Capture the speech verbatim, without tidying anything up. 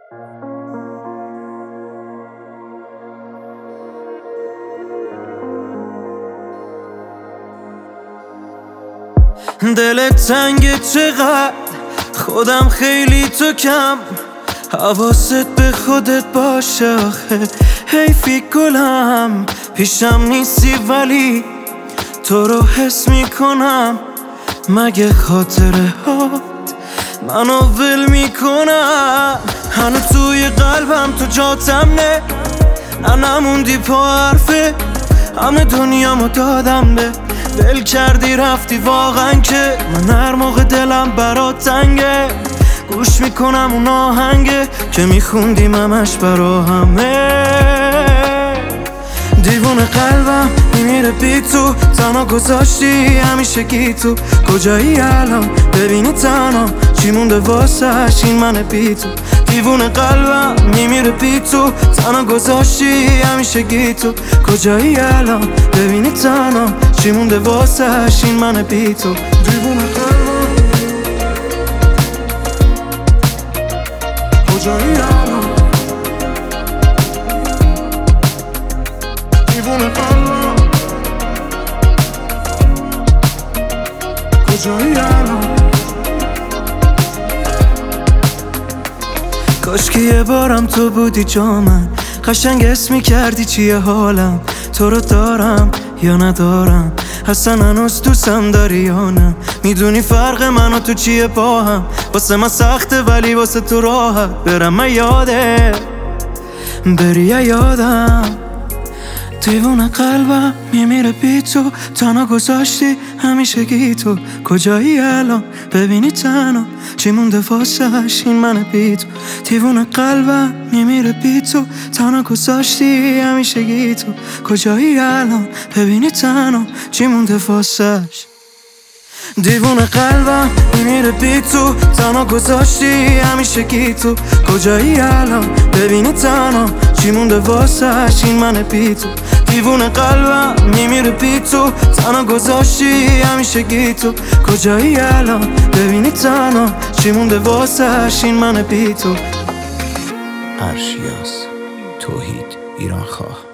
دلت تنگه چقدر، خودم خیلی تو کم. حواست به خودت باشه آخه حیفی گلم. پیشم نیستی ولی تو رو حس میکنم. مگه خاطره هات منو ول میکنم؟ هنو توی قلبم تو جاتم نه، نه نموندی پا حرفه. همه دنیامو دادم به دل کردی رفتی واقعا که من هر موقع دلم برات تنگه گوش میکنم اون آهنگه که میخوندیم همش برا همه. دیوونه قلبم میمیره بی تو، تنها گذاشتی همیشه گی تو. کجایی الان ببینی تنها چی مونده واسش این من بی تو. دیوونه قلبم میمیره بی تو، تنها گذاشتی همیشه گی تو. کجایی الان ببینی تنها چی مونده واسش این من بی تو. دیوونه قلبم کجایی الان، دیوونه قلبم کجایی الان. کاش که یه بارم تو بودی جا من، قشنگ اسم میکردی چیه حالم. تو رو دارم یا ندارم، اصلا هنوز دوستم داری یا نه. میدونی فرق من و تو چیه با هم، واسه من سخته ولی واسه تو راحت. برم من یاده بری یا یادم. دیوونه قلبم میمیره بی تو، تنها گذاشتی همیشه گی تو. کجایی الان ببینی تنها چی مونده واسش این من بی تو. دیوونه قلبم میمیره بی تو، تنها گذاشتی همیشه گی تو. کجایی الان ببینی تنها چی مونده واسش. دیوونه قلبم میمیره بی تو، تنها گذاشتی همیشه گی تو. کجایی الان ببینی تنها چی مونده واسش این من بی تو. دیوونه قلبم میمیره بی تو، تنها گذاشتی همیشه گی تو. کجایی الان ببینی تنها چی مونده واسش این من بی تو. ارشیاس توحید ایران خواه.